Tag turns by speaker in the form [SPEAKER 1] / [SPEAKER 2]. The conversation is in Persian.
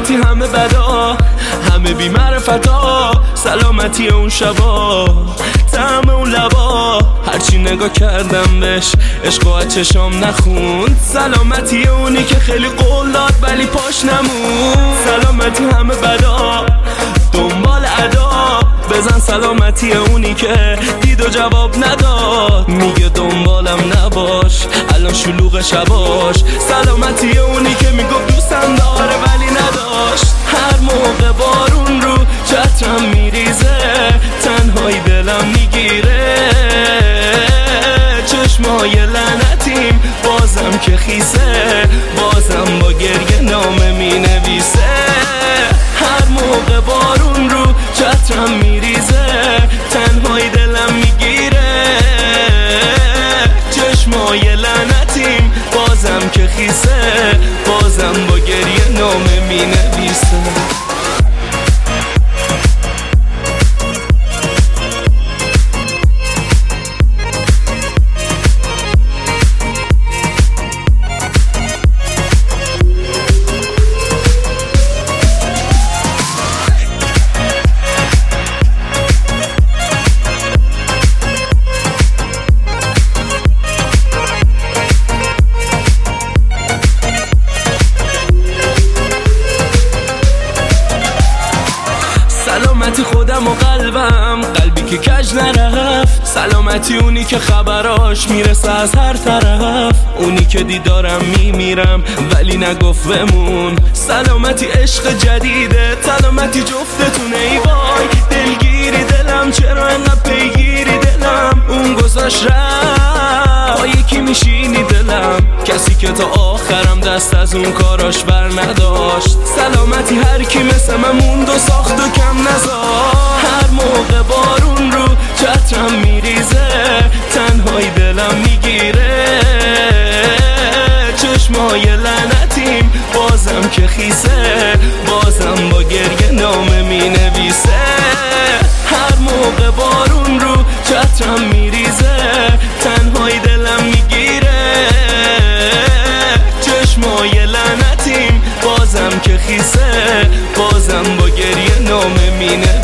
[SPEAKER 1] سلامتی همه بدا، همه بی معرفتا، سلامتی اون شبا، طعم اون لبا، هرچی نگاه کردم بهش عشق و چشام نخوند. سلامتی اونی که خیلی قول داد ولی پاش نموند. سلامتی همه بدا، دنبال ادا، بزن سلامتی اونی که دید و جواب نداد، میگه دنبالم نباش الان شلوغ شباش. سلامتی اونی که میگفت دوستم داره ولی نداشت. هر موقع بارون رو چترم میریزه، تنهایی دلم میگیره، چشمای لعنتیم بازم که خیسه، بازم با گریه نامه مینویسه. هر موقع بارون رو چترم میریزه، تنهایی دلم میگیره، چشمای لعنتیم بازم که خیسه، بازم با گریه نامه مینویسه. سلامتی خودم و قلبم، قلبی که کج نرفت. سلامتی اونی که خبراش میرسه از هر طرف، اونی که دیدارم میمیرم ولی نگفت بمون. سلامتی عشق جدیده، سلامتی جفتتونه. ای وای دلگیری دلم، چرا انقدر پیگیری دلم، اون گذاشت رفت با یکی میشینی دلم، کسی که تا آخرم دست از اون کاراش بر نداشت. سلامتی هر کی مثل من موند و ساخت و کم نزار. هر موقع بارون رو چترم میریزه، تنهایی دلم میگیره، چشمای لعنتیم بازم که خیسه، بازم با گریه نامه مینویسه. هر موقع بارون رو چترم میریزه، تنهایی دلم میگیره، چشمای لعنتیم بازم که خیسه، بازم با گریه نامه مینویسه.